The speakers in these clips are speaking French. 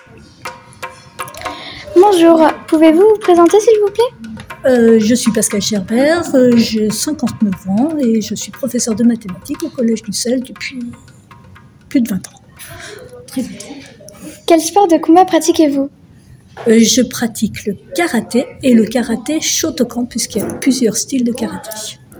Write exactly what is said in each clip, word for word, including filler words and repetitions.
Bonjour, pouvez-vous vous présenter s'il vous plaît ? Euh, je suis Pascal Gerbert, euh, j'ai cinquante-neuf ans et je suis professeur de mathématiques au Collège du Sel depuis plus de vingt ans. Très longtemps. Quel sport de combat pratiquez-vous ? euh, Je pratique le karaté et le karaté Shotokan puisqu'il y a plusieurs styles de karaté.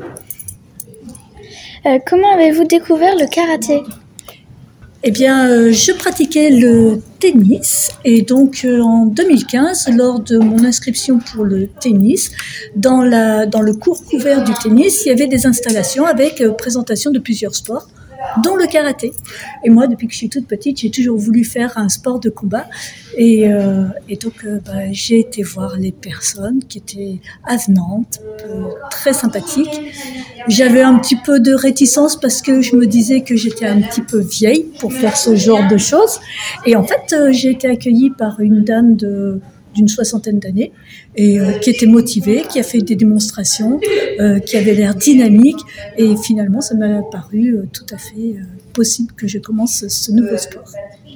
Euh, comment avez-vous découvert le karaté ? Eh bien, euh, je pratiquais le tennis et donc euh, en deux mille quinze, lors de mon inscription pour le tennis, dans, la, dans le cours couvert du tennis, il y avait des installations avec euh, présentation de plusieurs sports, dont le karaté. Et moi, depuis que je suis toute petite, j'ai toujours voulu faire un sport de combat. Et, euh, et donc, euh, bah, j'ai été voir les personnes qui étaient avenantes, euh, très sympathiques. J'avais un petit peu de réticence parce que je me disais que j'étais un petit peu vieille pour faire ce genre de choses. Et en fait, euh, j'ai été accueillie par une dame de... d'une soixantaine d'années, et euh, qui était motivée, qui a fait des démonstrations, euh, qui avait l'air dynamique, et finalement ça m'a paru euh, tout à fait euh, possible que je commence ce nouveau sport.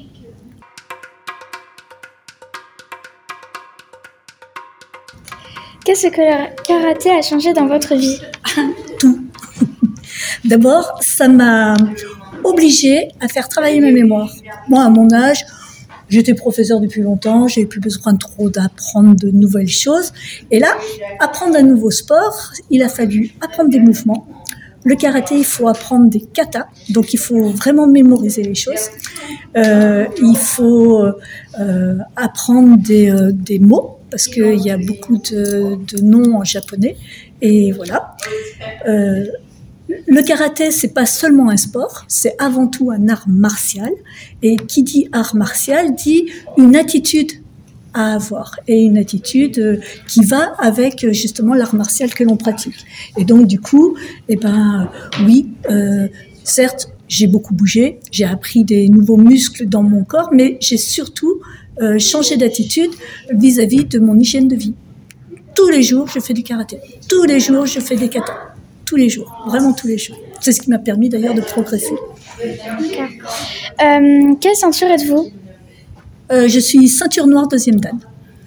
Qu'est-ce que le karaté a changé dans votre vie ? Tout. D'abord, ça m'a obligée à faire travailler ma mémoire. Moi, à mon âge, j'étais professeur depuis longtemps, j'avais plus besoin trop d'apprendre de nouvelles choses. Et là, apprendre un nouveau sport, il a fallu apprendre des mouvements. Le karaté, il faut apprendre des katas, donc il faut vraiment mémoriser les choses. Euh, il faut euh, apprendre des, euh, des mots, parce qu'il y a beaucoup de, de noms en japonais. Et voilà. Euh, Le karaté, c'est pas seulement un sport, c'est avant tout un art martial. Et qui dit art martial dit une attitude à avoir, et une attitude qui va avec justement l'art martial que l'on pratique. Et donc du coup, eh ben oui, euh, certes, j'ai beaucoup bougé, j'ai appris des nouveaux muscles dans mon corps, mais j'ai surtout euh, changé d'attitude vis-à-vis de mon hygiène de vie. Tous les jours, je fais du karaté. Tous les jours, je fais des katas. Tous les jours, vraiment tous les jours. C'est ce qui m'a permis d'ailleurs de progresser. D'accord. Euh, quelle ceinture êtes-vous ? euh, Je suis ceinture noire deuxième dan.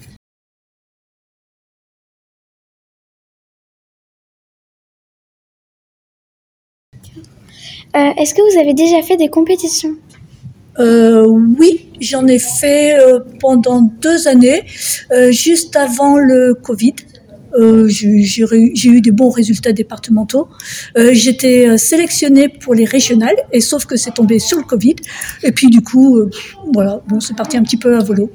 Euh, est-ce que vous avez déjà fait des compétitions ? Euh, oui, j'en ai fait euh, pendant deux années, euh, juste avant le Covid. Euh, j'ai, j'ai, j'ai eu des bons résultats départementaux. Euh, j'étais sélectionnée pour les régionales, et sauf que c'est tombé sur le Covid. Et puis du coup, euh, voilà, bon, c'est parti un petit peu à volo.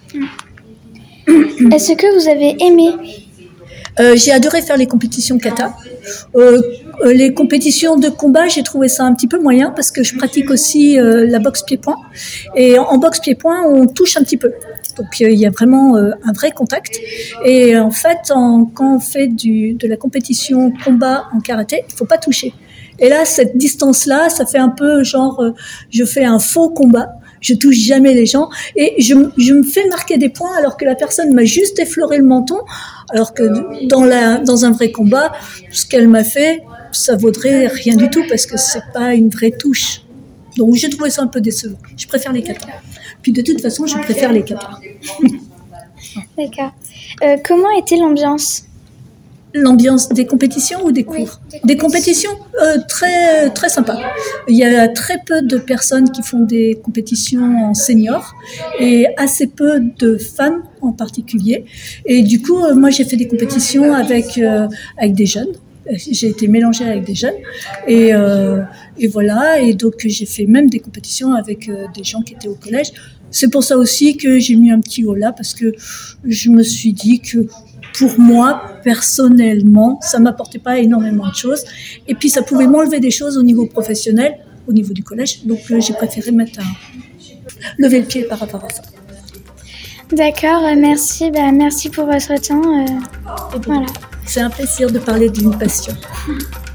Est-ce que vous avez aimé ? Euh, j'ai adoré faire les compétitions kata. Euh, euh, les compétitions de combat, j'ai trouvé ça un petit peu moyen parce que je pratique aussi euh, la boxe pied-point. Et en, en boxe pied-point, on touche un petit peu. Donc il euh, y a vraiment euh, un vrai contact. Et en fait, en, quand on fait du, de la compétition combat en karaté, il faut pas toucher. Et là, cette distance-là, ça fait un peu genre, euh, je fais un faux combat. Je touche jamais les gens et je, je me fais marquer des points alors que la personne m'a juste effleuré le menton, alors que dans, la, dans un vrai combat, ce qu'elle m'a fait, ça vaudrait rien du tout parce que c'est pas une vraie touche. Donc j'ai trouvé ça un peu décevant. Je préfère les katas. Puis de toute façon, je préfère les katas. D'accord. Euh, comment était l'ambiance ? L'ambiance des compétitions ou des cours ? Oui, des, des compétitions euh, très, très sympa. Il y a très peu de personnes qui font des compétitions en senior et assez peu de femmes en particulier. Et du coup, euh, moi, j'ai fait des compétitions avec, euh, avec des jeunes. J'ai été mélangée avec des jeunes. Et, euh, et voilà. Et donc, j'ai fait même des compétitions avec euh, des gens qui étaient au collège. C'est pour ça aussi que j'ai mis un petit haut là, parce que je me suis dit que pour moi, personnellement, ça m'apportait pas énormément de choses. Et puis, ça pouvait m'enlever des choses au niveau professionnel, au niveau du collège. Donc, euh, j'ai préféré mettre un... lever le pied par rapport à ça. D'accord, euh, merci. Bah, merci pour votre temps. Euh, Et bon, voilà. C'est un plaisir de parler d'une passion.